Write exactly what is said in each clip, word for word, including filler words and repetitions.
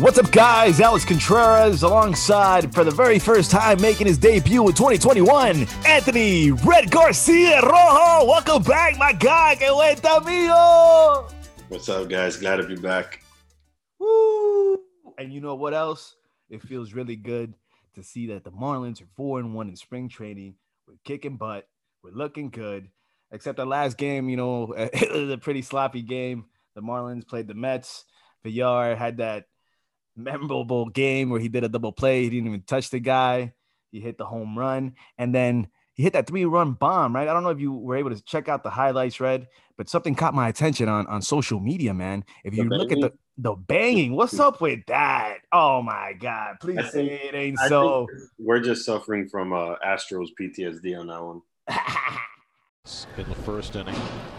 What's up, guys? Alex Contreras alongside, for the very first time, making his debut in twenty twenty-one, Anthony Red Garcia Rojo. Welcome back, my guy. Que vuelta, amigo. What's up, guys? Glad to be back. Woo! And you know what else? It feels really good to see that the Marlins are four and one in spring training. We're kicking butt. We're looking good. Except the last game, you know, it was a pretty sloppy game. The Marlins played the Mets. Villar had that memorable game where he did a double play. He didn't even touch the guy. He hit the home run. And then he hit that three-run bomb, right? I don't know if you were able to check out the highlights, Red, but something caught my attention on, on social media, man. If you look at the, the banging, what's up with that? Oh, my God. Please I say think, it ain't I so. We're just suffering from uh, Astros P T S D on that one. In the first inning.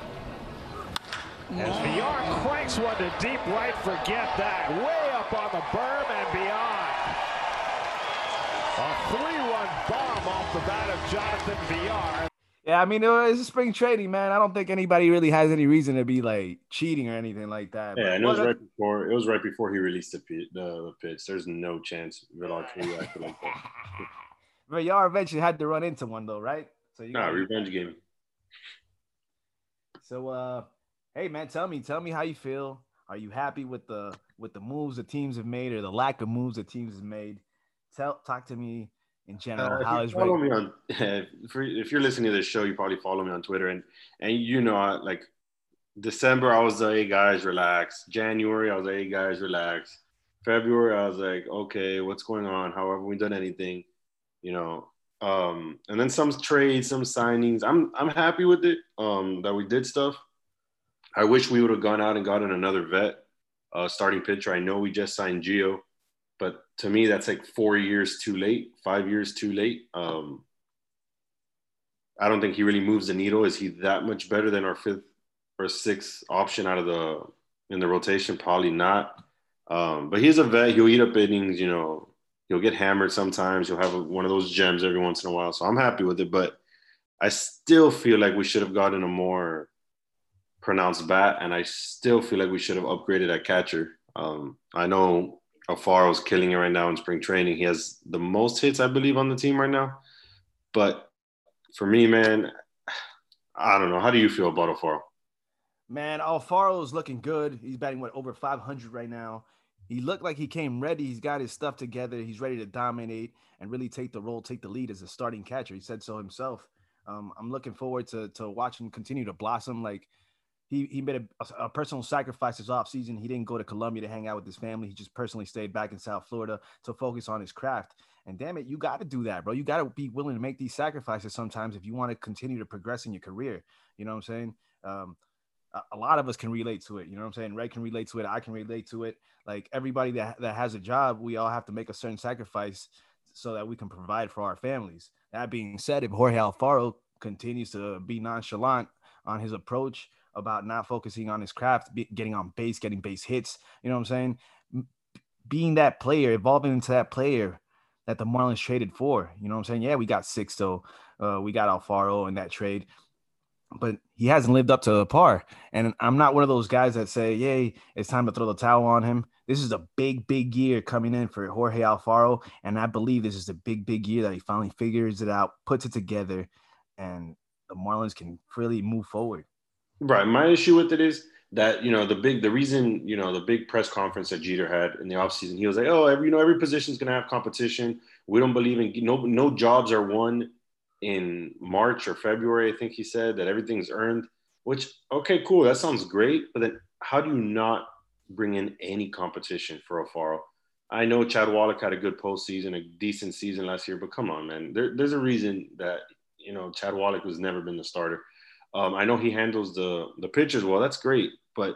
As Villar cranks one to deep right, forget that. Way up on the berm and beyond. A three-run bomb off the bat of Jonathan Villar. Yeah, I mean, it's a spring training, man. I don't think anybody really has any reason to be, like, cheating or anything like that. Yeah, and it was, right before, it was right before he released the, the, the pitch. There's no chance Villar can react like that. Villar eventually had to run into one, though, right? So you nah, gotta... revenge game. So, uh... hey, man, tell me, tell me how you feel. Are you happy with the with the moves the teams have made or the lack of moves the teams have made? Tell, talk to me in general. Uh, how is follow me on, if, if you're listening to this show, you probably follow me on Twitter, and and you know, like December, I was like, hey guys, relax. January, I was like, hey guys, relax. February, I was like, okay, what's going on? How have we done anything? You know, um, and then some trades, some signings. I'm I'm happy with it. Um, that we did stuff. I wish we would have gone out and gotten another vet, uh, starting pitcher. I know we just signed Gio, but to me, that's like four years too late, five years too late. Um, I don't think he really moves the needle. Is he that much better than our fifth or sixth option out of the in the rotation? Probably not. Um, but he's a vet. He'll eat up innings. You know, he'll get hammered sometimes. He'll have a, one of those gems every once in a while. So I'm happy with it. But I still feel like we should have gotten a more pronounced bat, and I still feel like we should have upgraded at catcher. Um, I know Alfaro's killing it right now in spring training. He has the most hits, I believe, on the team right now. But for me, man, I don't know. How do you feel about Alfaro? Man, Alfaro's looking good. He's batting, what, over five hundred right now. He looked like he came ready. He's got his stuff together. He's ready to dominate and really take the role, take the lead as a starting catcher. He said so himself. Um, I'm looking forward to, to watching him continue to blossom. Like, He he made a, a personal sacrifice this offseason. He didn't go to Colombia to hang out with his family. He just personally stayed back in South Florida to focus on his craft. And damn it, you got to do that, bro. You got to be willing to make these sacrifices sometimes if you want to continue to progress in your career. You know what I'm saying? Um, a, a lot of us can relate to it. You know what I'm saying? Ray can relate to it. I can relate to it. Like everybody that, that has a job, we all have to make a certain sacrifice so that we can provide for our families. That being said, if Jorge Alfaro continues to be nonchalant on his approach about not focusing on his craft, be, getting on base, getting base hits, you know what I'm saying? Being that player, evolving into that player that the Marlins traded for, you know what I'm saying? Yeah, we got Sixto, uh, we got Alfaro in that trade, but he hasn't lived up to the par. And I'm not one of those guys that say, yay, it's time to throw the towel on him. This is a big, big year coming in for Jorge Alfaro, and I believe this is a big, big year that he finally figures it out, puts it together, and the Marlins can really move forward. Right. My issue with it is that, you know, the big, the reason, you know, the big press conference that Jeter had in the offseason, he was like, oh, every, you know, every position is going to have competition. We don't believe in, no, no jobs are won in March or February. I think he said that everything's earned, which, okay, cool. That sounds great. But then how do you not bring in any competition for Alfaro? I know Chad Wallach had a good postseason, a decent season last year, but come on, man, there, there's a reason that, you know, Chad Wallach has never been the starter. Um, I know he handles the the pitchers well. That's great. But,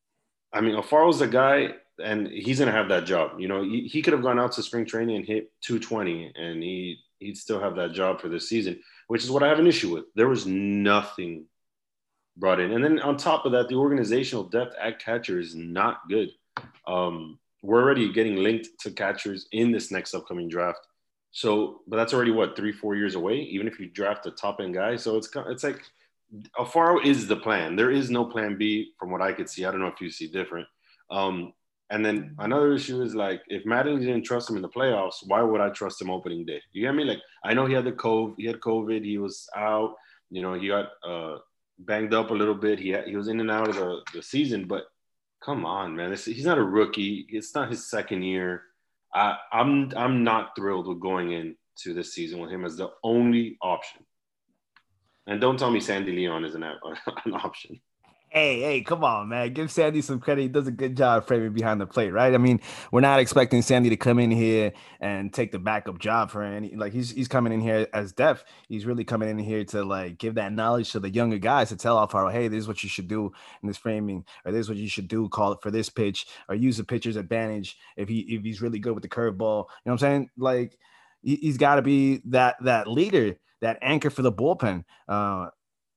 I mean, Alfaro's a guy, and he's going to have that job. You know, he, he could have gone out to spring training and hit two twenty, and he, he'd still have that job for this season, which is what I have an issue with. There was nothing brought in. And then on top of that, the organizational depth at catcher is not good. Um, we're already getting linked to catchers in this next upcoming draft. So, but that's already, what, three, four years away, even if you draft a top-end guy. So it's it's like – Alfaro is the plan. There is no plan B from what I could see. I don't know if you see different. Um, And then another issue is like, if Mattingly didn't trust him in the playoffs, why would I trust him opening day? You get me? Like, I know he had the COVID, he had COVID, he was out, you know, he got uh, banged up a little bit. He had, he was in and out of the, the season, but come on, man, this, he's not a rookie. It's not his second year. I, I'm I'm not thrilled with going into this season with him as the only option. And don't tell me Sandy Leon isn't an option. Hey, hey, come on, man. Give Sandy some credit. He does a good job framing behind the plate, right? I mean, we're not expecting Sandy to come in here and take the backup job for any. Like, he's he's coming in here as depth. He's really coming in here to, like, give that knowledge to the younger guys to tell Alfaro, hey, this is what you should do in this framing, or this is what you should do, call it for this pitch, or use the pitcher's advantage if he if he's really good with the curveball. You know what I'm saying? Like, he, he's got to be that that leader, that anchor for the bullpen. Uh,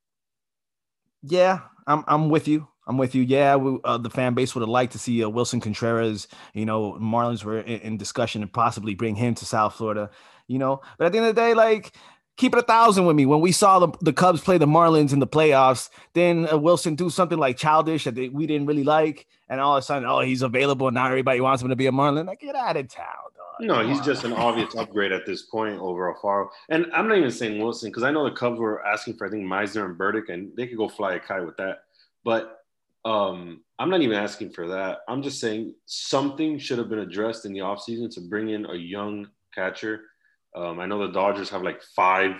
yeah. I'm I'm with you. I'm with you. Yeah, we, uh, the fan base would have liked to see uh, Wilson Contreras. You know, Marlins were in, in discussion and possibly bring him to South Florida. You know, but at the end of the day, like, keep it a thousand with me. When we saw the, the Cubs play the Marlins in the playoffs, then uh, Wilson do something like childish that they, we didn't really like, and all of a sudden, oh, he's available, and now everybody wants him to be a Marlin. Like, get out of town, dog. No, he's just an obvious upgrade at this point over Alfaro. And I'm not even saying Wilson, because I know the Cubs were asking for, I think, Meisner and Burdick, and they could go fly a kite with that. But um, I'm not even asking for that. I'm just saying something should have been addressed in the offseason to bring in a young catcher. Um, I know the Dodgers have like five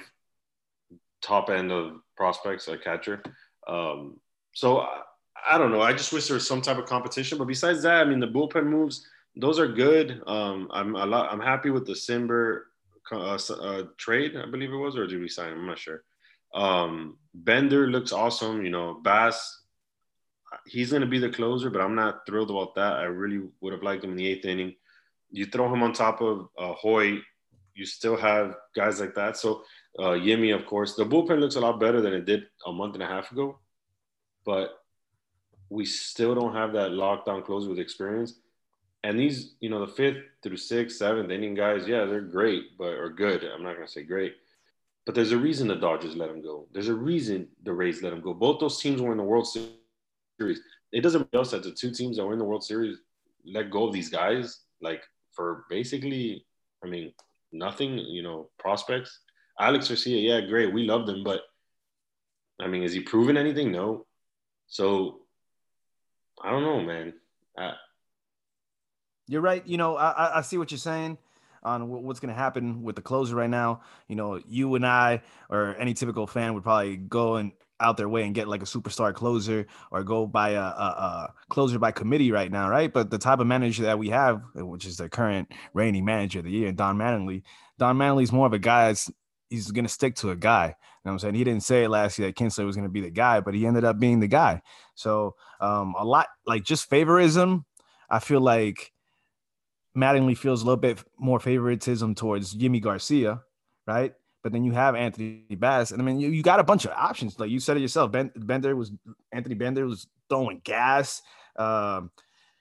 top end of prospects at catcher. Um, so I, I don't know. I just wish there was some type of competition. But besides that, I mean, the bullpen moves, those are good. Um, I'm a lot. I'm happy with the Simber uh, uh, trade, I believe it was, or did we sign him? I'm not sure. Um, Bender looks awesome. You know, Bass, he's going to be the closer, but I'm not thrilled about that. I really would have liked him in the eighth inning. You throw him on top of uh, Hoy, you still have guys like that. So uh, Yimi, of course, the bullpen looks a lot better than it did a month and a half ago, but we still don't have that lockdown closer with experience. And these, you know, the fifth through sixth, seventh inning guys, yeah, they're great, but or good. I'm not going to say great. But there's a reason the Dodgers let him go. There's a reason the Rays let him go. Both those teams were in the World Series. It doesn't make sense that the two teams that were in the World Series let go of these guys, like, for basically, I mean, nothing, you know, prospects. Alex Garcia, yeah, great. We loved him, but, I mean, has he proven anything? No. So, I don't know, man. I, You're right. You know, I, I see what you're saying on what's going to happen with the closer right now. You know, you and I, or any typical fan, would probably go and out their way and get like a superstar closer, or go by a, a, a closer by committee right now, right? But the type of manager that we have, which is the current reigning manager of the year, Don Mattingly, Don Mattingly's more of a guy that's, he's going to stick to a guy. You know what I'm saying? He didn't say it last year that Kinsler was going to be the guy, but he ended up being the guy. So um, a lot, like, just favorism, I feel like Mattingly feels a little bit more favoritism towards Yimi Garcia, right? But then you have Anthony Bass, and I mean, you, you got a bunch of options. Like you said it yourself, ben, Bender was Anthony Bender was throwing gas. Um,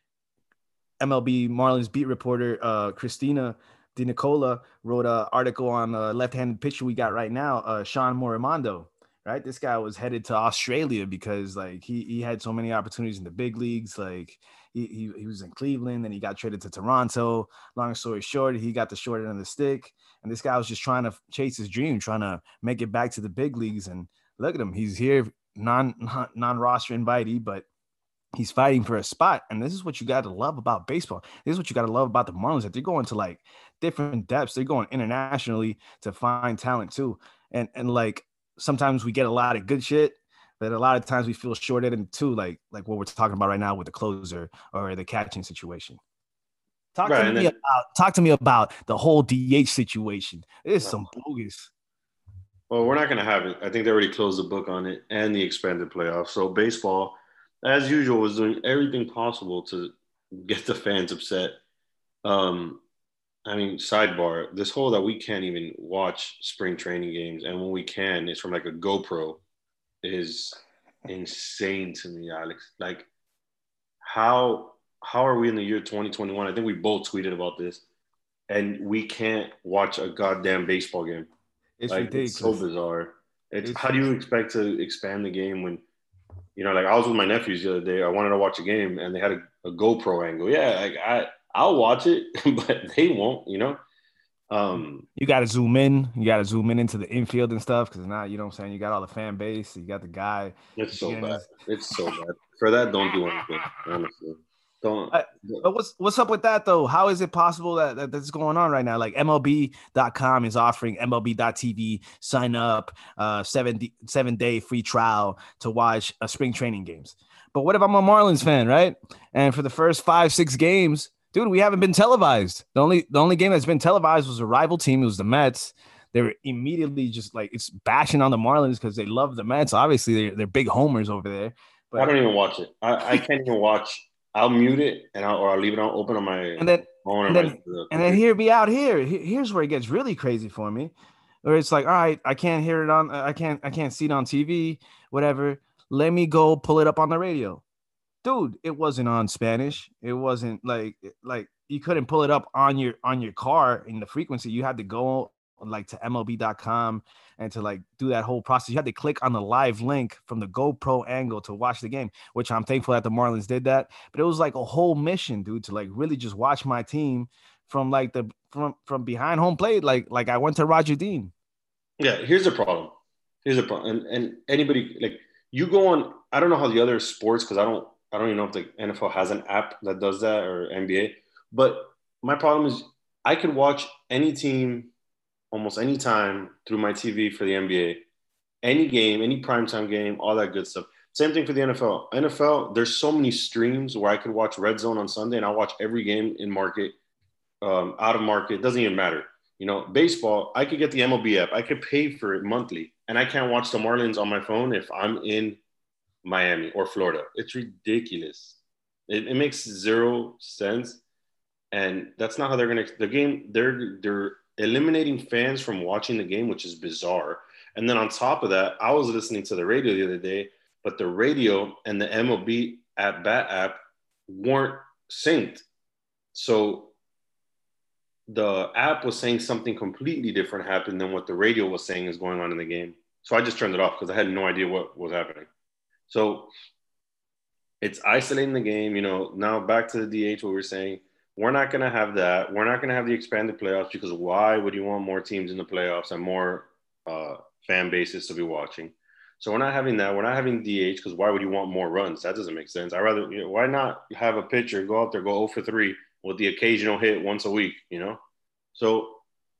M L B Marlins beat reporter uh, Christina De Nicola wrote an article on a left-handed pitcher we got right now, uh, Sean Morimondo. Right, this guy was headed to Australia because like he he had so many opportunities in the big leagues. Like he he, he was in Cleveland, and he got traded to Toronto. Long story short, he got the short end of the stick, and this guy was just trying to chase his dream, trying to make it back to the big leagues. And look at him, he's here, non non, non-roster invitee, but he's fighting for a spot. And this is what you got to love about baseball. This is what you got to love about the Marlins, that they're going to like different depths. They're going internationally to find talent too, and and like. Sometimes we get a lot of good shit, but a lot of times we feel shorted in too, like like what we're talking about right now with the closer or the catching situation. Talk right, to me then, about talk to me about the whole D H situation. It's some bogus. Well, we're not going to have it. I think they already closed the book on it and the expanded playoffs. So baseball, as usual, was doing everything possible to get the fans upset. Um, I mean, sidebar, this whole that we can't even watch spring training games, and when we can, it's from like a GoPro, is insane to me, Alex. Like, how how are we in the year twenty twenty-one? I think we both tweeted about this, and we can't watch a goddamn baseball game. It's like, ridiculous. It's so bizarre. It's, it's how do you expect to expand the game when, You know, like I was with my nephews the other day. I wanted to watch a game, and they had a, a GoPro angle. Yeah, like I I'll watch it, but they won't. You know. Um, You got to zoom in. You got to zoom in into the infield and stuff because now, you know what I'm saying, you got all the fan base. You got the guy. it's so bad. His... It's so bad. For that, don't do anything. Honestly, don't. I, but what's what's up with that though? How is it possible that, that that's going on right now? Like M L B dot com is offering M L B dot T V sign up, uh, seven seven day free trial to watch uh, spring training games. But what if I'm a Marlins fan, right? And for the first five six games, dude, we haven't been televised. The only the only game that's been televised was a rival team. It was the Mets. They were immediately just like it's bashing on the Marlins because they love the Mets. Obviously, they're, they're big homers over there. But I don't even watch it. I, I can't even watch. I'll mute it and I'll, or I'll leave it on open on my and then phone. and or then, my, and then here be out here. Here's where it gets really crazy for me, where it's like, all right, I can't hear it on. I can't I can't see it on T V. Whatever. Let me go pull it up on the radio. Dude, it wasn't on Spanish. It wasn't like like you couldn't pull it up on your on your car in the frequency. You had to go like to M L B dot com and to like do that whole process. You had to click on the live link from the GoPro angle to watch the game, which I'm thankful that the Marlins did that. But it was like a whole mission, dude, to like really just watch my team from like the from from behind home plate. Like like I went to Roger Dean. Yeah, here's the problem. Here's a problem. And, and anybody like you go on. I don't know how the other sports because I don't. I don't even know if the N F L has an app that does that or N B A. But my problem is I could watch any team almost any time through my T V for the N B A, any game, any primetime game, all that good stuff. Same thing for the N F L. N F L, there's so many streams where I could watch Red Zone on Sunday and I'll watch every game in market, um, out of market. Doesn't even matter. You know, baseball, I could get the M L B app. I could pay for it monthly. And I can't watch the Marlins on my phone if I'm in Miami or Florida. It's ridiculous. It, it makes zero sense. And that's not how they're going to – the game, they're they're eliminating fans from watching the game, which is bizarre. And then on top of that, I was listening to the radio the other day, but the radio and the M L B at Bat app weren't synced. So the app was saying something completely different happened than what the radio was saying is going on in the game. So I just turned it off because I had no idea what was happening. So it's isolating the game. You know, now back to the D H, what we we're saying. We're not going to have that. We're not going to have the expanded playoffs because why would you want more teams in the playoffs and more uh, fan bases to be watching? So we're not having that. We're not having D H because why would you want more runs? That doesn't make sense. I'd rather, you know, why not have a pitcher go out there, go zero for three with the occasional hit once a week, you know? So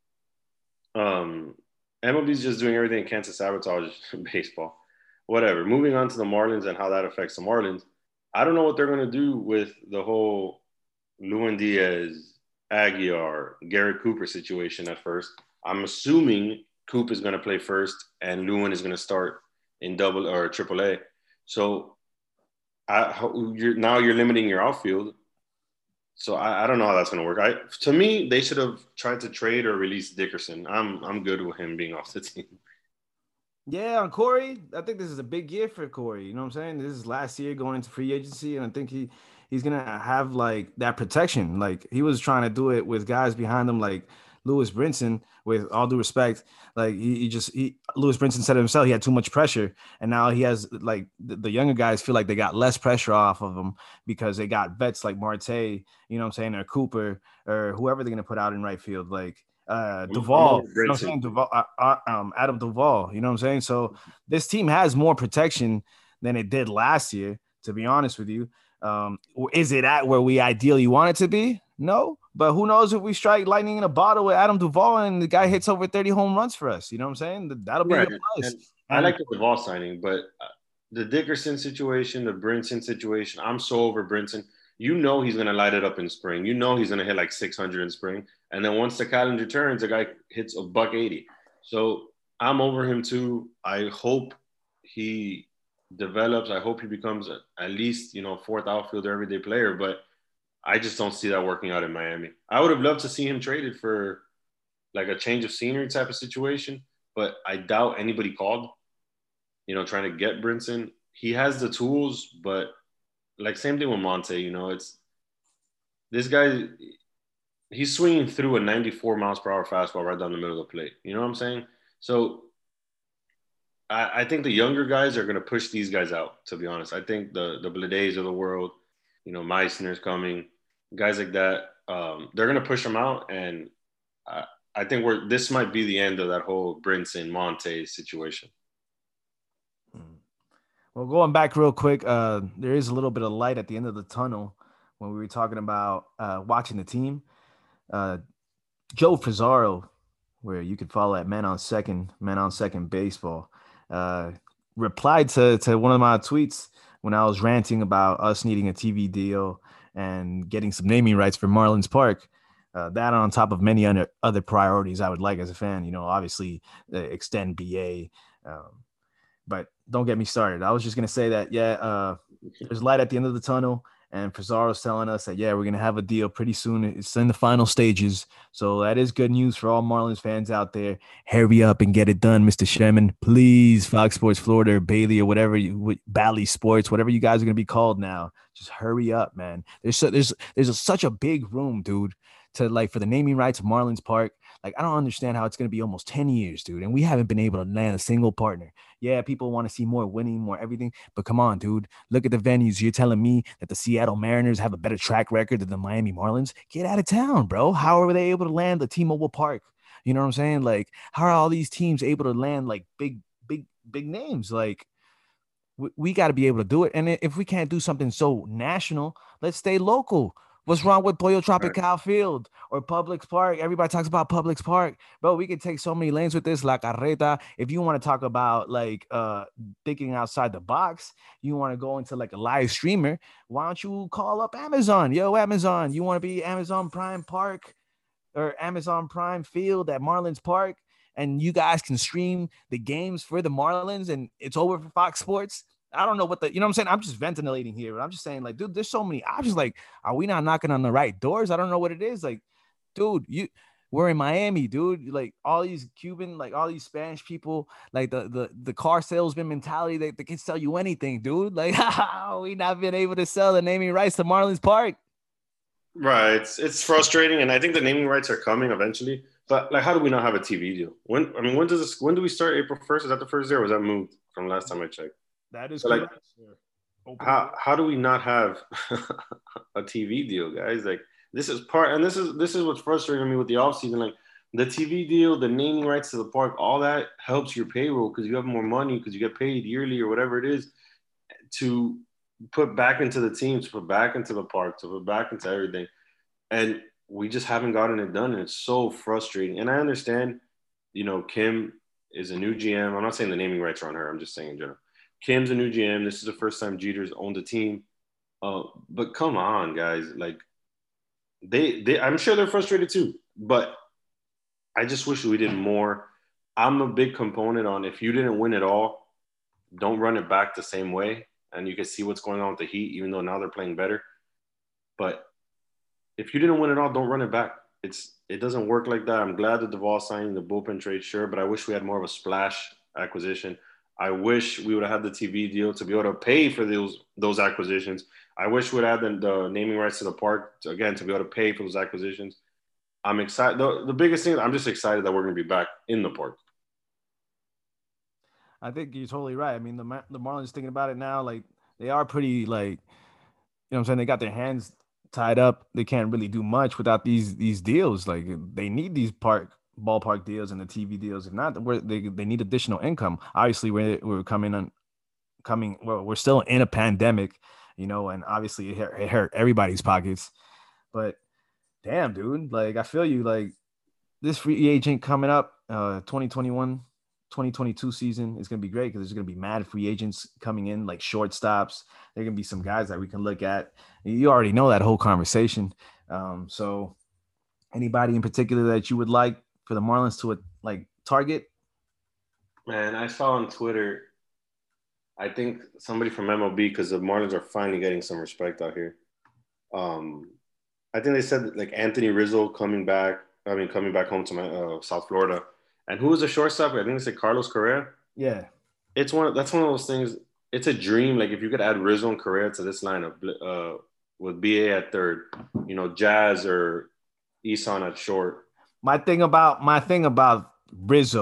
um, M L B's just doing everything it can to sabotage baseball. Whatever. Moving on to the Marlins and how that affects the Marlins. I don't know what they're going to do with the whole Lewin Diaz, Aguilar, Garrett Cooper situation at first. I'm assuming Coop is going to play first and Lewin is going to start in double or triple A. So I, you're, now you're limiting your outfield. So I, I don't know how that's going to work. I, to me, they should have tried to trade or release Dickerson. I'm I'm good with him being off the team. Yeah, on Corey, I think this is a big year for Corey. You know what I'm saying? This is last year going into free agency, and I think he he's gonna have like that protection. Like he was trying to do it with guys behind him, like Lewis Brinson. With all due respect, like he, he just he Lewis Brinson said it himself, he had too much pressure, and now he has like the, the younger guys feel like they got less pressure off of him because they got vets like Marte, you know what I'm saying, or Cooper or whoever they're gonna put out in right field, like. Uh, Duvall, you know what I'm saying? Duvall, uh, uh, um, Adam Duvall, you know what I'm saying? So this team has more protection than it did last year, to be honest with you. Um, is it at where we ideally want it to be? No, but who knows if we strike lightning in a bottle with Adam Duvall and the guy hits over thirty home runs for us, you know what I'm saying? That'll be right. a plus. And I like the Duvall signing, but the Dickerson situation, the Brinson situation, I'm so over Brinson. You know he's going to light it up in spring. You know he's going to hit like six hundred in spring. And then once the calendar turns, the guy hits a buck eighty. So I'm over him too. I hope he develops. I hope he becomes a, at least, you know, fourth outfielder, everyday player. But I just don't see that working out in Miami. I would have loved to see him traded for like a change of scenery type of situation. But I doubt anybody called, you know, trying to get Brinson. He has the tools, but like same thing with Monte, you know, it's this guy, he's swinging through a ninety-four miles per hour fastball right down the middle of the plate. You know what I'm saying? So I, I think the younger guys are going to push these guys out, to be honest. I think the the Blades of the world, you know, Meissner's coming, guys like that, um, they're going to push them out. And I, I think we're this might be the end of that whole Brinson Monte situation. Well, going back real quick, uh, there is a little bit of light at the end of the tunnel when we were talking about uh, watching the team. Uh, Joe Fazaro, where you could follow at Man on Second, Man on Second Baseball, uh, replied to, to one of my tweets when I was ranting about us needing a T V deal and getting some naming rights for Marlins Park. Uh, that on top of many other, other priorities I would like as a fan, you know, obviously uh, extend B A. Um, but don't get me started. I was just going to say that, yeah, uh, there's light at the end of the tunnel. And Pizarro's telling us that, yeah, we're going to have a deal pretty soon. It's in the final stages. So that is good news for all Marlins fans out there. Hurry up and get it done, Mister Sherman. Please, Fox Sports Florida or Bailey or whatever, you, Bally Sports, whatever you guys are going to be called now. Just hurry up, man. There's so, there's there's a, such a big room, dude, to like for the naming rights of Marlins Park. Like, I don't understand how it's going to be almost ten years, dude. And we haven't been able to land a single partner. Yeah, people want to see more winning, more everything. But come on, dude. Look at the venues. You're telling me that the Seattle Mariners have a better track record than the Miami Marlins? Get out of town, bro. How are they able to land the T-Mobile Park? You know what I'm saying? Like, how are all these teams able to land like big, big, big names? Like, we, we got to be able to do it. And if we can't do something so national, let's stay local. What's wrong with Pollo Tropical Field or Publix Park? Everybody talks about Publix Park. Bro, we could take so many lanes with this, La Carreta. If you want to talk about, like, uh, thinking outside the box, you want to go into, like, a live streamer, why don't you call up Amazon? Yo, Amazon, you want to be Amazon Prime Park or Amazon Prime Field at Marlins Park, and you guys can stream the games for the Marlins, and it's over for Fox Sports? I don't know what the, you know what I'm saying? I'm just ventilating here, but I'm just saying, like, dude, there's so many options. Like, are we not knocking on the right doors? I don't know what it is. Like, dude, you, we're in Miami, dude. Like, all these Cuban, like all these Spanish people, like the the the car salesman mentality, they, they can sell you anything, dude. Like, how we not been able to sell the naming rights to Marlins Park? Right. It's it's frustrating, and I think the naming rights are coming eventually. But like, how do we not have a T V deal? When I mean, when does this? When do we start? April first? Is that the first day, or was that moved from last time I checked? That is so correct. Like, how how do we not have a T V deal, guys? Like, this is part, and this is this is what's frustrating me with the offseason. Like, the T V deal, the naming rights to the park, all that helps your payroll because you have more money because you get paid yearly or whatever it is to put back into the team, to put back into the park, to put back into everything. And we just haven't gotten it done, and it's so frustrating. And I understand, you know, Kim is a new G M. I'm not saying the naming rights are on her. I'm just saying in general. Kim's a new G M. This is the first time Jeter's owned a team. Uh, but come on, guys. Like, they, they, I'm sure they're frustrated too. But I just wish we did more. I'm a big component on if you didn't win it all, don't run it back the same way. And you can see what's going on with the Heat, even though now they're playing better. But if you didn't win it all, don't run it back. It's it doesn't work like that. I'm glad that Duvall signing the bullpen trade, sure, but I wish we had more of a splash acquisition. I wish we would have had the T V deal to be able to pay for those those acquisitions. I wish we'd had the, the naming rights to the park, to, again, to be able to pay for those acquisitions. I'm excited. The, the biggest thing, I'm just excited that we're going to be back in the park. I think you're totally right. I mean, the the Marlins thinking about it now, like, they are pretty, like, you know what I'm saying? They got their hands tied up. They can't really do much without these these deals. Like, they need these park ballpark deals and the T V deals. If not, we're, they they need additional income. Obviously, we're we're coming on coming. Well, we're still in a pandemic, you know, and obviously it hurt, it hurt everybody's pockets. But damn, dude, like, I feel you. Like, this free agent coming up, uh, twenty twenty-one, twenty twenty-two season is going to be great because there's going to be mad free agents coming in, like shortstops. There are going to be some guys that we can look at. You already know that whole conversation. Um, so anybody in particular that you would like for the Marlins to, like, target? Man, I saw on Twitter, I think somebody from M L B, because the Marlins are finally getting some respect out here. Um, I think they said, like, Anthony Rizzo coming back. I mean, coming back home to my, uh, South Florida. And who was the shortstop? I think they said Carlos Correa. Yeah. It's one. That's one of those things. It's a dream. Like, if you could add Rizzo and Correa to this lineup uh, with B A at third, you know, Jazz or Isan at short. My thing about my thing about Rizzo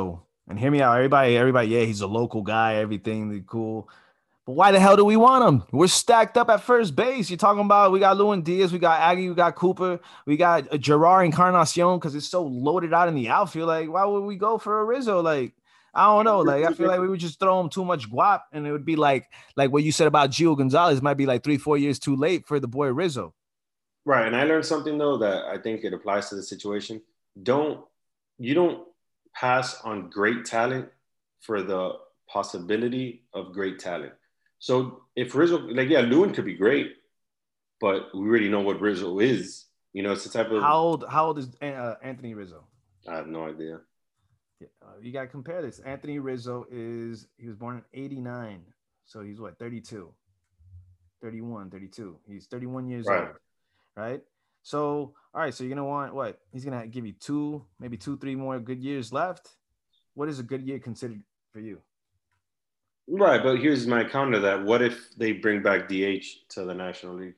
And hear me out, everybody. Everybody, yeah, he's a local guy. Everything cool. But why the hell do we want him? We're stacked up at first base. You're talking about we got Lewin Diaz, we got Aggie, we got Cooper, we got uh, Gerard Encarnacion because it's so loaded out in the outfield. Like, why would we go for a Rizzo? Like, I don't know. Like, I feel like we would just throw him too much guap, and it would be like, like what you said about Gio Gonzalez might be like three, four years too late for the boy Rizzo. Right, and I learned something though that I think it applies to the situation. Don't you don't pass on great talent for the possibility of great talent. So if Rizzo, like, yeah, Lewin could be great, but we already know what Rizzo is. You know, it's the type of. How old? How old is uh, Anthony Rizzo? I have no idea. Yeah, uh, you got to compare this. Anthony Rizzo is he was born in eighty-nine, so he's what thirty-two, thirty-one, thirty-two. He's thirty-one years right. old, right? So all right, so you're gonna want what? He's gonna give you two, maybe two, three more good years left. What is a good year considered for you? Right, but here's my counter to that. What if they bring back D H to the National League?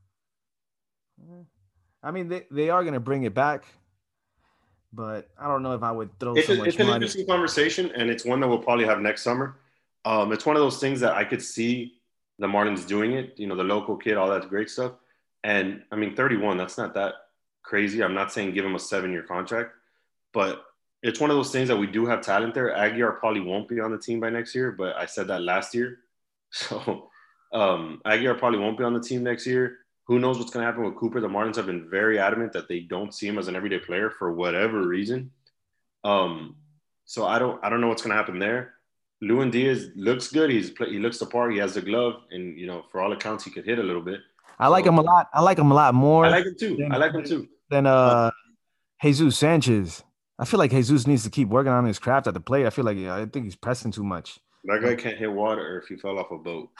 I mean, they, they are going to bring it back, but I don't know if I would throw it's so a, much It's an money. interesting conversation, and it's one that we'll probably have next summer. Um, it's one of those things that I could see the Marlins doing it, you know, the local kid, all that great stuff. And, I mean, thirty-one, that's not that crazy. I'm not saying give him a seven-year contract, but it's one of those things that we do have talent there. Aguiar probably won't be on the team by next year, but I said that last year. So um, Aguiar probably won't be on the team next year. Who knows what's going to happen with Cooper? The Marlins have been very adamant that they don't see him as an everyday player for whatever reason. Um, so I don't, I don't know what's going to happen there. Lewin Diaz looks good. He's he looks the part. He has the glove, and you know, for all accounts, he could hit a little bit. I like so, him a lot. I like him a lot more. I like him too. Than, I like him too. Than uh, Jesus Sanchez. I feel like Jesus needs to keep working on his craft at the plate. I feel like I think he's pressing too much. That guy can't hit water if he fell off a boat.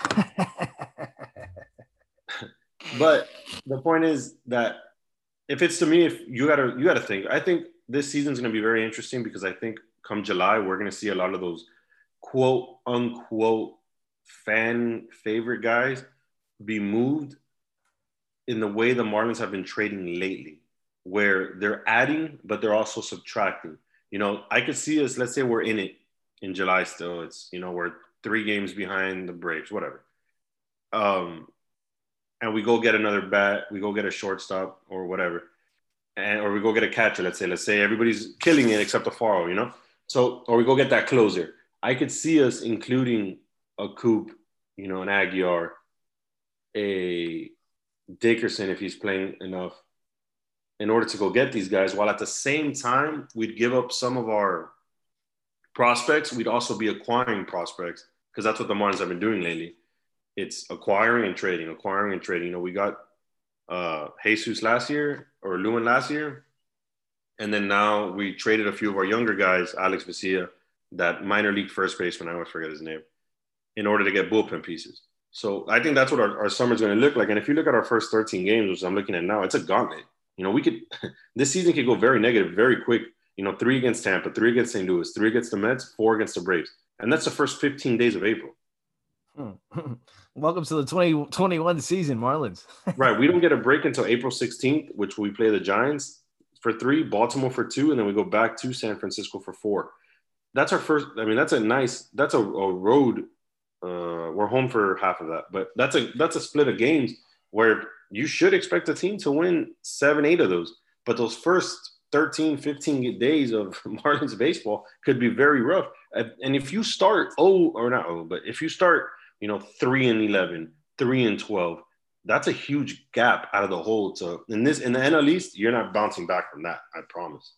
But the point is that if it's to me, if you gotta you gotta think. I think this season's gonna be very interesting because I think come July we're gonna see a lot of those quote unquote fan favorite guys be moved in the way the Marlins have been trading lately, where they're adding, but they're also subtracting. You know, I could see us, let's say we're in it in July still. It's, you know, we're three games behind the Braves, whatever. Um, and we go get another bat, we go get a shortstop or whatever. And, or we go get a catcher, let's say. Let's say everybody's killing it except Alfaro, you know? So, or we go get that closer. I could see us including a Coop, you know, an Aguiar, a Dickerson if he's playing enough, in order to go get these guys, while at the same time, we'd give up some of our prospects. We'd also be acquiring prospects because that's what the Marlins have been doing lately. It's acquiring and trading, acquiring and trading. You know, we got uh, Jesus last year or Lewin last year. And then now we traded a few of our younger guys, Alex Vesia, that minor league first baseman, I always forget his name, in order to get bullpen pieces. So I think that's what our, our summer is going to look like. And if you look at our first thirteen games, which I'm looking at now, it's a gauntlet. You know, we could – this season could go very negative, very quick. You know, three against Tampa, three against Saint Louis, three against the Mets, four against the Braves. And that's the first fifteen days of April. Hmm. Welcome to the twenty twenty-one season, Marlins. Right. We don't get a break until April sixteenth, which we play the Giants for three, Baltimore for two, and then we go back to San Francisco for four. That's our first – I mean, that's a nice – that's a, a road uh, – we're home for half of that. But that's a that's a split of games where – you should expect a team to win seven, eight of those. But those first thirteen, fifteen days of Marlins baseball could be very rough. And if you start oh or not oh, but if you start, you know, three and eleven, three and twelve, that's a huge gap out of the hole. To in this in the N L East, you're not bouncing back from that. I promise.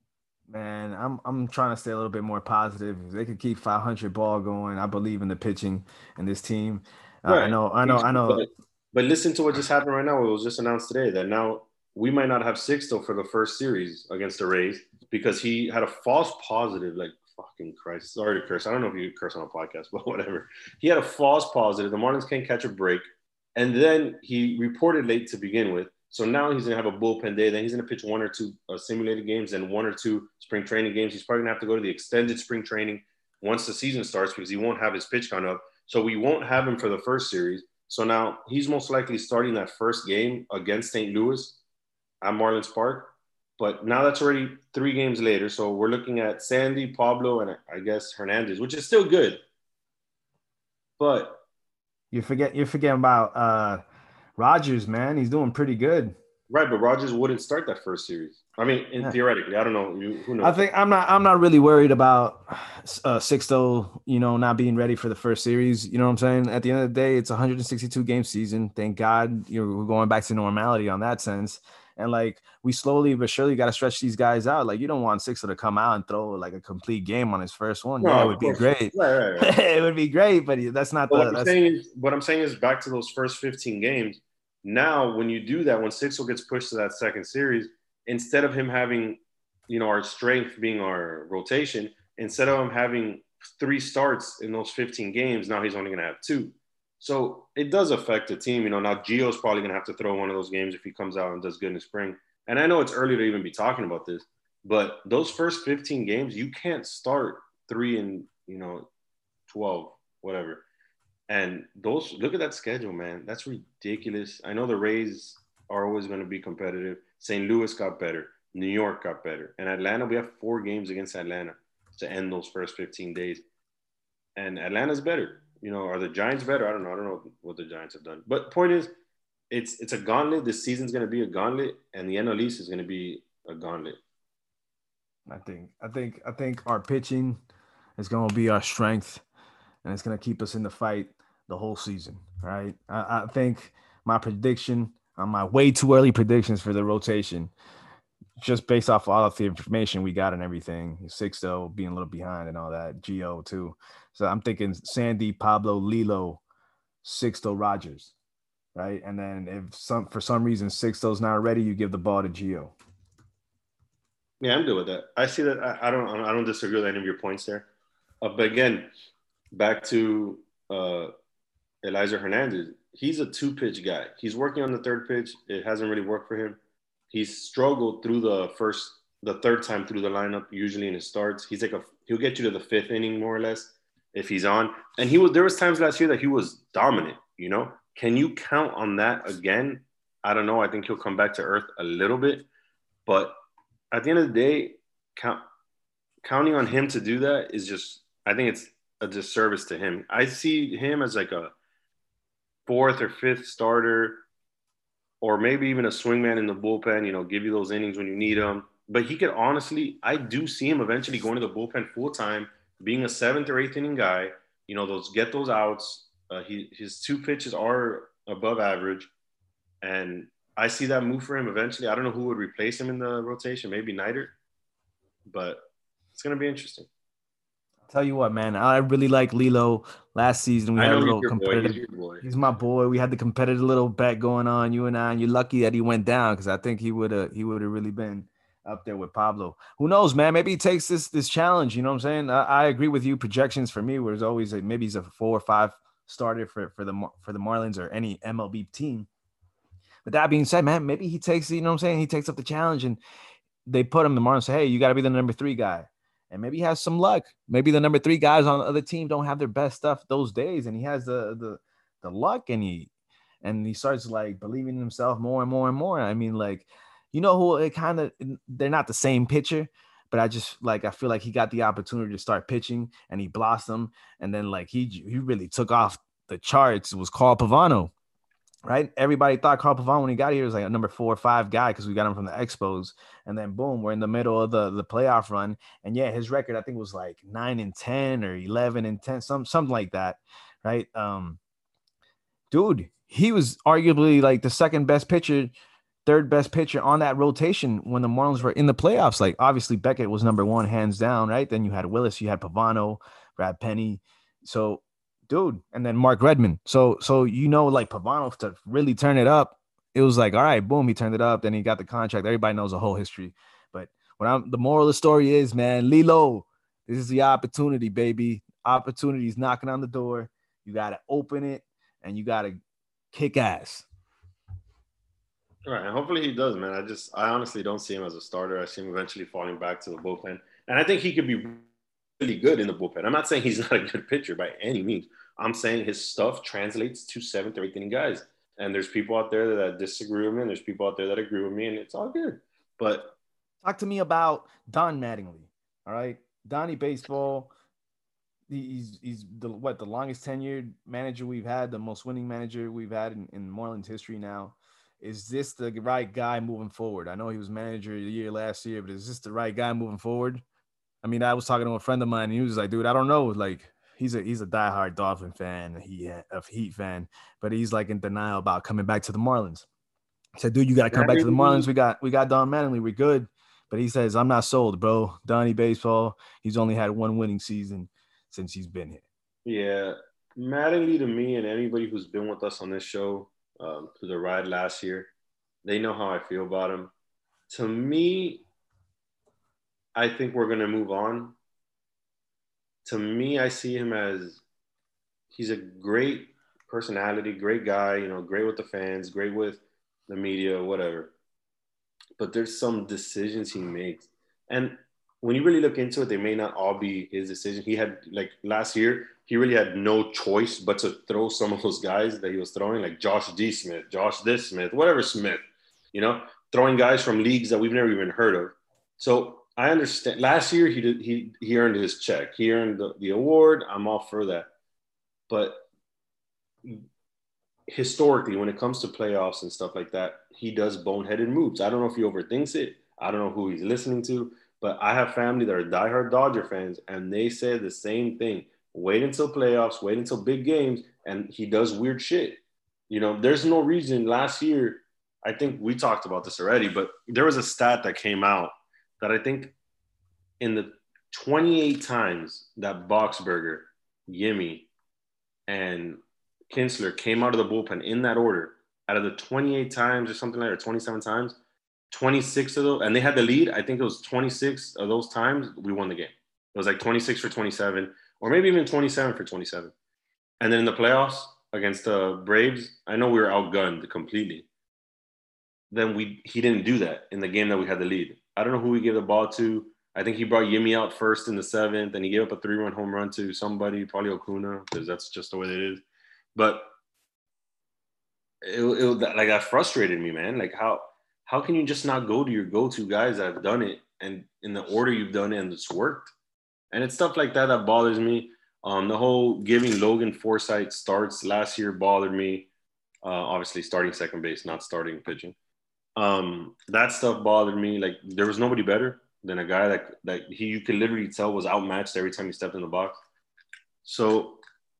Man, I'm I'm trying to stay a little bit more positive. If they could keep five hundred ball going, I believe in the pitching in this team. Uh, right. I know, I know, I know. But, but listen to what just happened right now. It was just announced today that now we might not have Sixto for the first series against the Rays because he had a false positive. Like, fucking Christ. Sorry to curse. I don't know if you curse on a podcast, but whatever. He had a false positive. The Marlins can't catch a break. And then he reported late to begin with. So now he's going to have a bullpen day. Then he's going to pitch one or two uh, simulated games and one or two spring training games. He's probably going to have to go to the extended spring training once the season starts because he won't have his pitch count up. So we won't have him for the first series. So now he's most likely starting that first game against Saint Louis at Marlins Park. But now that's already three games later. So we're looking at Sandy, Pablo, and I guess Hernandez, which is still good. But you forget you're forgetting about uh Rogers, man. He's doing pretty good. Right, but Rogers wouldn't start that first series. I mean, in, yeah. theoretically, I don't know. Who knows? I think I'm not. I'm not really worried about uh, Sixto, you know, not being ready for the first series. You know what I'm saying? At the end of the day, it's a one hundred sixty-two game season. Thank God, you know, we're going back to normality on that sense. And like we slowly but surely got to stretch these guys out. Like you don't want Sixto to come out and throw like a complete game on his first one. No, yeah, it would be great. Right, right, right. It would be great, but that's not but the. What I'm that's... saying is, what I'm saying is back to those first fifteen games. Now, when you do that, when Sixto gets pushed to that second series, instead of him having, you know, our strength being our rotation, instead of him having three starts in those fifteen games, now he's only going to have two. So it does affect the team. You know, now Gio's probably going to have to throw one of those games if he comes out and does good in the spring. And I know it's early to even be talking about this, but those first fifteen games, you can't start three and, you know, twelve, whatever. And those, look at that schedule, man. That's ridiculous. I know the Rays are always going to be competitive. Saint Louis got better. New York got better. And Atlanta, we have four games against Atlanta to end those first fifteen days. And Atlanta's better. You know, are the Giants better? I don't know. I don't know what the Giants have done. But point is, it's it's a gauntlet. This season's going to be a gauntlet. And the N L East is going to be a gauntlet. I think, I think, I think our pitching is going to be our strength. And it's going to keep us in the fight the whole season, right? I, I think my prediction, on my way too early predictions for the rotation, just based off all of the information we got and everything, Sixto being a little behind and all that, Gio too. So I'm thinking Sandy, Pablo, Lilo, Sixto, Rogers, right? And then if some for some reason Sixto's not ready, you give the ball to Gio. Yeah, I'm good with that. I see that. I, I don't. I don't disagree with any of your points there. Uh, but again, back to uh, Elieser Hernandez. He's a two-pitch guy. He's working on the third pitch. It hasn't really worked for him. He's struggled through the first, the third time through the lineup, usually in his starts. He's like a, he'll get you to the fifth inning more or less if he's on. And he was, there was times last year that he was dominant, you know? Can you count on that again? I don't know. I think he'll come back to earth a little bit. But at the end of the day, count, counting on him to do that is just, I think it's a disservice to him. I see him as like a fourth or fifth starter, or maybe even a swingman in the bullpen, you know, give you those innings when you need them. But he could honestly, I do see him eventually going to the bullpen full time, being a seventh or eighth inning guy, you know, those get those outs. Uh, he, his two pitches are above average. And I see that move for him eventually. I don't know who would replace him in the rotation, maybe Neidert, but it's going to be interesting. Tell you what, man, I really like Lilo. Last season, we I had know a little he's your competitive. boy. He's, your boy. He's my boy. We had the competitive little bet going on, you and I. And you're lucky that he went down because I think he would have he would have really been up there with Pablo. Who knows, man? Maybe he takes this this challenge. You know what I'm saying? I, I agree with you. Projections for me was always a, maybe he's a four or five starter for for the for the Marlins or any M L B team. But that being said, man, maybe he takes you know what I'm saying. He takes up the challenge and they put him. The Marlins say, hey, you got to be the number three guy. And maybe he has some luck. Maybe the number three guys on the other team don't have their best stuff those days, and he has the the the luck, and he and he starts like believing in himself more and more and more. I mean, like, you know who it kind of they're not the same pitcher, but I just like I feel like he got the opportunity to start pitching, and he blossomed, and then like he he really took off the charts. It was Carl Pavano. Right? Everybody thought Carl Pavano when he got here was like a number four or five guy because we got him from the Expos. And then boom, we're in the middle of the, the playoff run. And yeah, his record, I think, was like nine and ten or eleven and ten, some, something like that. Right. Um, dude, he was arguably like the second best pitcher, third best pitcher on that rotation when the Marlins were in the playoffs. Like obviously Beckett was number one, hands down, right? Then you had Willis, you had Pavano, Brad Penny. So dude, and then Mark Redmond. So, so you know, like Pavano to really turn it up, it was like, all right, boom, he turned it up. Then he got the contract. Everybody knows the whole history. But what I'm, the moral of the story is, man, Lilo, this is the opportunity, baby. Opportunity is knocking on the door. You got to open it, and you got to kick ass. All right, and hopefully he does, man. I just, I honestly don't see him as a starter. I see him eventually falling back to the bullpen, and I think he could be really good in the bullpen. I'm not saying he's not a good pitcher by any means. I'm saying his stuff translates to seventh or eighth inning guys. And there's people out there that disagree with me, and there's people out there that agree with me, and it's all good. But Talk to me about Don Mattingly. All right, Donnie Baseball. He's he's the what the longest tenured manager we've had, the most winning manager we've had in, in Marlins history now. Is this the right guy moving forward? I know he was manager of the year last year, but is this the right guy moving forward? I mean, I was talking to a friend of mine, and he was like, "Dude, I don't know. Like, he's a he's a diehard Dolphin fan, he a Heat fan, but he's like in denial about coming back to the Marlins." I said, "Dude, you got to come back to the Marlins. We got we got Don Mattingly. We're good." But he says, "I'm not sold, bro. Donnie Baseball. He's only had one winning season since he's been here." Yeah, Mattingly to me and anybody who's been with us on this show um, through the ride last year, they know how I feel about him. To me, I think we're going to move on. To me, I see him as he's a great personality, great guy, you know, great with the fans, great with the media, whatever. But there's some decisions he makes. And when you really look into it, they may not all be his decision. He had, like last year, he really had no choice but to throw some of those guys that he was throwing, like Josh D. Smith, Josh this Smith, whatever Smith, you know, throwing guys from leagues that we've never even heard of. So I understand. Last year, he did, he he earned his check. He earned the, the award. I'm all for that. But historically, when it comes to playoffs and stuff like that, he does boneheaded moves. I don't know if he overthinks it. I don't know who he's listening to. But I have family that are diehard Dodger fans, and they say the same thing. Wait until playoffs, wait until big games, and he does weird shit. You know, there's no reason. Last year, I think we talked about this already, but there was a stat that came out that I think in the twenty-eight times that Boxberger, Yimmy, and Kinsler came out of the bullpen in that order, out of the twenty-eight times or something like that, or twenty-seven times, twenty-six of those, and they had the lead. I think it was twenty-six of those times we won the game. It was like twenty-six for twenty-seven, or maybe even twenty-seven for twenty-seven. And then in the playoffs against the Braves, I know we were outgunned completely. Then we he didn't do that in the game that we had the lead. I don't know who we gave the ball to. I think he brought Yimmy out first in the seventh, and he gave up a three-run home run to somebody, probably Acuna, because that's just the way it is. But it, it like that frustrated me, man. Like how how can you just not go to your go-to guys that have done it and in the order you've done it and it's worked? And it's stuff like that that bothers me. Um, the whole giving Logan Forsythe starts last year bothered me. Uh, obviously, starting second base, not starting pitching. Um, that stuff bothered me. Like there was nobody better than a guy that that he you could literally tell was outmatched every time he stepped in the box. So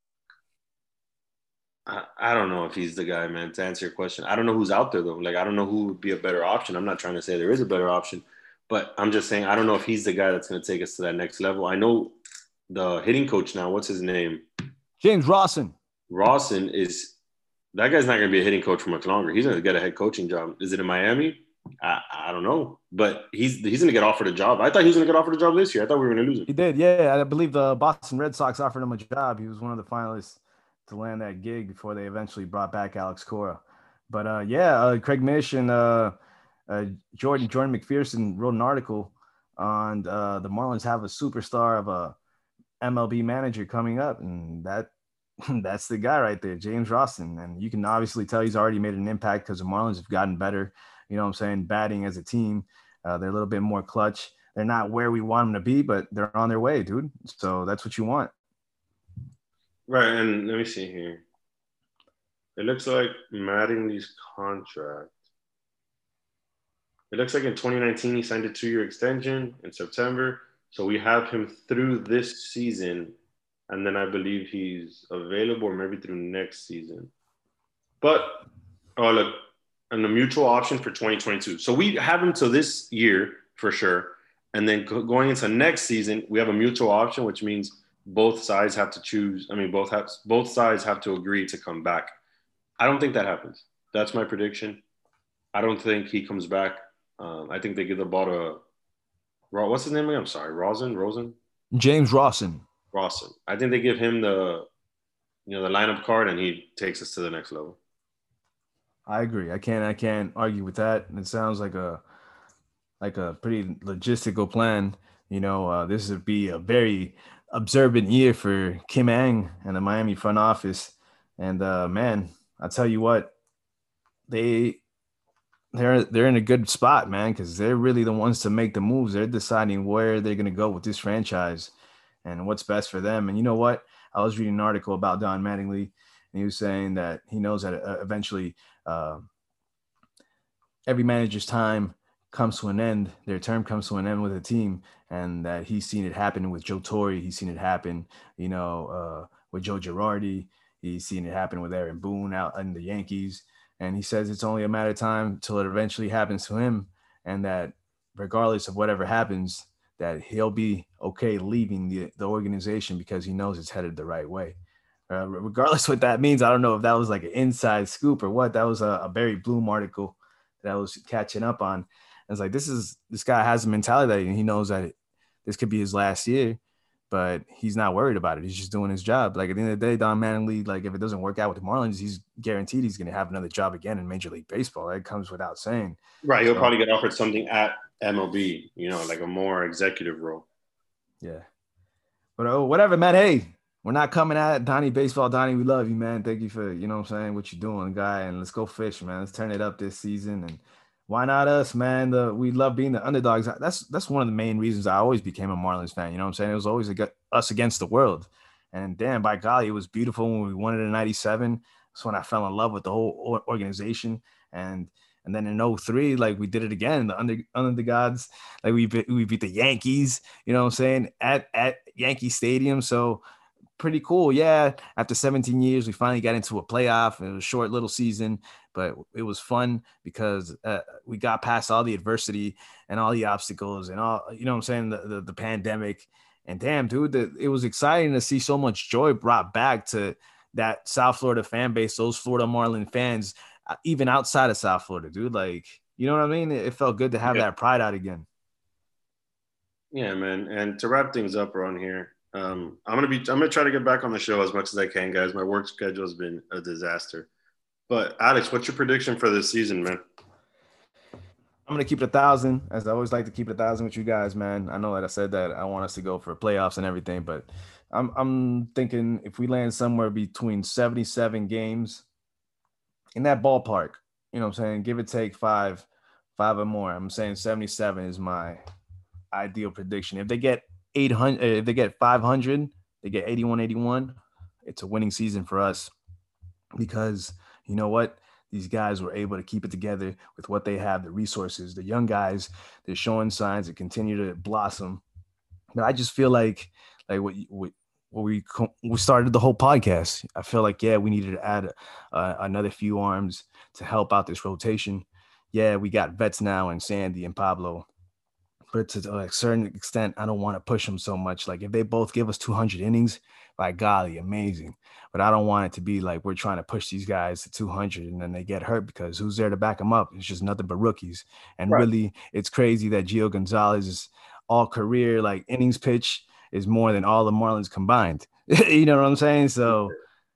I, I don't know if he's the guy, man. To answer your question, I don't know who's out there though. Like I don't know who would be a better option. I'm not trying to say there is a better option, but I'm just saying I don't know if he's the guy that's going to take us to that next level. I know the hitting coach now. What's his name? James Rawson. Rawson is that guy's not going to be a hitting coach for much longer. He's going to get a head coaching job. Is it in Miami? I, I don't know, but he's he's going to get offered a job. I thought he was going to get offered a job this year. I thought we were going to lose him. He did, yeah. I believe the Boston Red Sox offered him a job. He was one of the finalists to land that gig before they eventually brought back Alex Cora. But uh, yeah, uh, Craig Mish and uh, uh, Jordan Jordan McPherson wrote an article on uh, the Marlins have a superstar of a M L B manager coming up, and that that's the guy right there, James Rawson. And you can obviously tell he's already made an impact because the Marlins have gotten better. You know what I'm saying? Batting as a team, uh, they're a little bit more clutch. They're not where we want them to be, but they're on their way, dude. So that's what you want. Right, and let me see here. It looks like Mattingly's contract. It looks like in twenty nineteen he signed a two-year extension in September. So we have him through this season, and then I believe he's available or maybe through next season. But, oh, look, and the mutual option for twenty twenty-two. So we have him till this year for sure. And then going into next season, we have a mutual option, which means both sides have to choose. I mean, both have both sides have to agree to come back. I don't think that happens. That's my prediction. I don't think he comes back. Um, I think they give the ball to what's his name again? I'm sorry, Rosen, Rosen, James Rawson. Rawson. I think they give him the, you know, the lineup card, and he takes us to the next level. I agree. I can't. I can't argue with that. It sounds like a like a pretty logistical plan. You know, uh, this would be a very observant year for Kim Ang and the Miami front office. And uh, man, I'll tell you what, they they're they're in a good spot, man, because they're really the ones to make the moves. They're deciding where they're gonna go with this franchise and what's best for them. And you know what? I was reading an article about Don Mattingly, and he was saying that he knows that uh, eventually uh, every manager's time comes to an end, their term comes to an end with a team, and that he's seen it happen with Joe Torre. He's seen it happen, you know, uh, with Joe Girardi. He's seen it happen with Aaron Boone out in the Yankees. And he says it's only a matter of time till it eventually happens to him, and that regardless of whatever happens, that he'll be okay leaving the, the organization because he knows it's headed the right way. Uh, regardless what that means, I don't know if that was like an inside scoop or what. That was a, a Barry Bloom article that I was catching up on. And it's like, this is this guy has a mentality and he knows that it, this could be his last year, but he's not worried about it. He's just doing his job. Like at the end of the day, Don Mattingly, like if it doesn't work out with the Marlins, he's guaranteed he's going to have another job again in Major League Baseball. That comes without saying. Right. He'll so, probably get offered something at M L B, you know, like a more executive role. Yeah. But oh, whatever, man. Hey, we're not coming at Donnie Baseball. Donnie, we love you, man. Thank you for, you know what I'm saying, what you're doing, guy. And let's go fish, man. Let's turn it up this season. And why not us, man? The, we love being the underdogs. That's that's one of the main reasons I always became a Marlins fan. You know what I'm saying? It was always a, us against the world. And damn, by golly, it was beautiful when we won it in ninety-seven. That's when I fell in love with the whole organization. And and then in oh three, like we did it again, the under under the gods. Like we beat, we beat the Yankees, you know what I'm saying, at, at Yankee Stadium. So pretty cool. Yeah. After seventeen years, we finally got into a playoff. It was a short little season, but it was fun because uh, we got past all the adversity and all the obstacles and all, you know what I'm saying, the, the, the pandemic. And damn, dude, the, it was exciting to see so much joy brought back to that South Florida fan base, those Florida Marlin fans, uh, even outside of South Florida, dude. Like, you know what I mean? It, it felt good to have yeah. that pride out again. Yeah, man. And to wrap things up around here, Um, I'm gonna be. I'm gonna try to get back on the show as much as I can, guys. My work schedule has been a disaster. But Alex, what's your prediction for this season, man? I'm gonna keep it a thousand, as I always like to keep it a thousand with you guys, man. I know that I said that I want us to go for playoffs and everything, but I'm I'm thinking if we land somewhere between seventy-seven games in that ballpark, you know what I'm saying, give or take five, five or more. I'm saying seventy-seven is my ideal prediction. If they get eight hundred, if they get five hundred, they get eighty-one eighty-one, it's a winning season for us because you know what? These guys were able to keep it together with what they have, the resources, the young guys, they're showing signs that continue to blossom. But I just feel like, like what, what, what we, we started the whole podcast. I feel like, yeah, we needed to add uh, another few arms to help out this rotation. Yeah, we got vets now and Sandy and Pablo. But to a certain extent, I don't want to push them so much. Like if they both give us two hundred innings, by golly, amazing. But I don't want it to be like we're trying to push these guys to two hundred and then they get hurt because who's there to back them up? It's just nothing but rookies. And right. really, it's crazy that Gio Gonzalez's all career like innings pitch is more than all the Marlins combined. You know what I'm saying? So,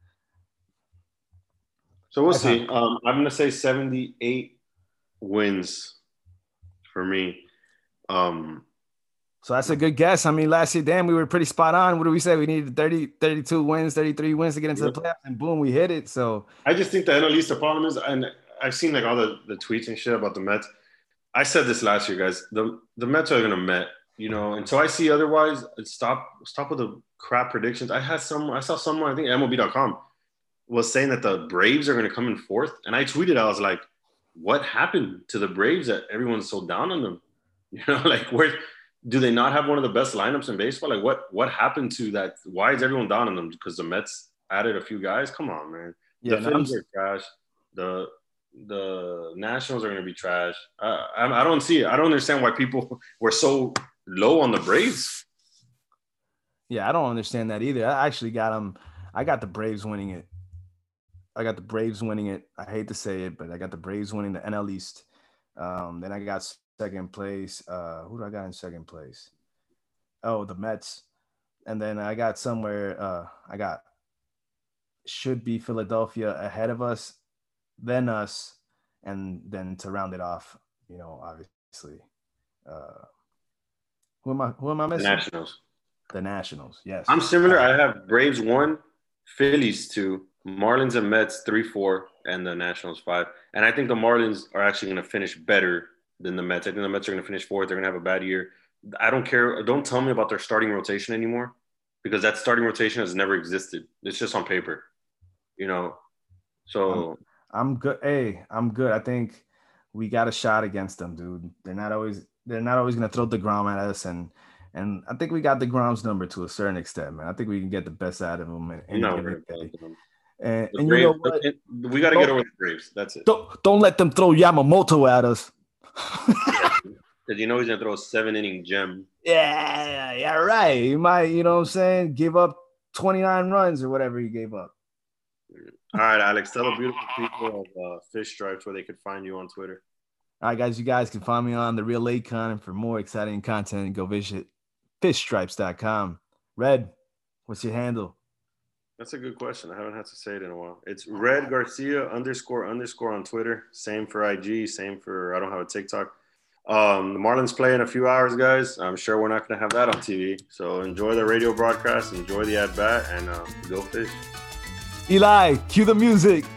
so we'll see. Um, I'm going to say seventy-eight wins for me. Um, so that's a good guess. I mean, last year, damn, we were pretty spot on. What do we say? We needed thirty, thirty-two wins, thirty-three wins to get into yeah. the playoffs, and boom, we hit it. So I just think that N L East, the problem is, and I've seen like all the, the tweets and shit about the Mets. I said this last year, guys. The the Mets are gonna Met, you know. Until I see otherwise, stop stop with the crap predictions. I had some. I saw someone, I think M L B dot com was saying that the Braves are gonna come in fourth, and I tweeted, I was like, "What happened to the Braves that everyone's so down on them?" You know, like where do they not have one of the best lineups in baseball? Like what what happened to that? Why is everyone down on them? Because the Mets added a few guys? Come on, man. Yeah, the Phillies are trash. The the Nationals are going to be trash. I, I I don't see it. I don't understand why people were so low on the Braves. Yeah, I don't understand that either. I actually got them. I got the Braves winning it. I got the Braves winning it. I hate to say it, but I got the Braves winning the N L East. Um, then I got second place. Uh, who do I got in second place? Oh, the Mets. And then I got somewhere. Uh, I got should be Philadelphia ahead of us, then us, and then to round it off, you know, obviously. Uh, who am I? Who am I missing? The Nationals. The Nationals. Yes. I'm similar. I have Braves one, Phillies two, Marlins and Mets three four, and the Nationals five. And I think the Marlins are actually going to finish better than the Mets. I think the Mets are going to finish fourth. They're going to have a bad year. I don't care. Don't tell me about their starting rotation anymore, because that starting rotation has never existed. It's just on paper, you know. So I'm, I'm good. Hey, I'm good. I think we got a shot against them, dude. They're not always they're not always going to throw DeGrom at us, and and I think we got DeGrom's number to a certain extent, man. I think we can get the best out of him. And, no, and, and Braves, you know what? We got to get over the Braves. That's it. Don't don't let them throw Yamamoto at us. Because you know he's gonna throw a seven inning gem. Yeah, yeah, right. He might, you know what I'm saying, give up twenty-nine runs or whatever he gave up. All right, Alex, tell the beautiful people of uh, Fish Stripes where they could find you on Twitter. All right, guys, you guys can find me on The Real Akon, and for more exciting content, go visit fish stripes dot com. Red, what's your handle? That's a good question. I haven't had to say it in a while. It's Red Garcia underscore underscore on Twitter. Same for I G. Same for, I don't have a TikTok. Um, the Marlins play in a few hours, guys. I'm sure we're not going to have that on T V. So enjoy the radio broadcast, enjoy the at-bat, and uh, go Fish. Eli, cue the music.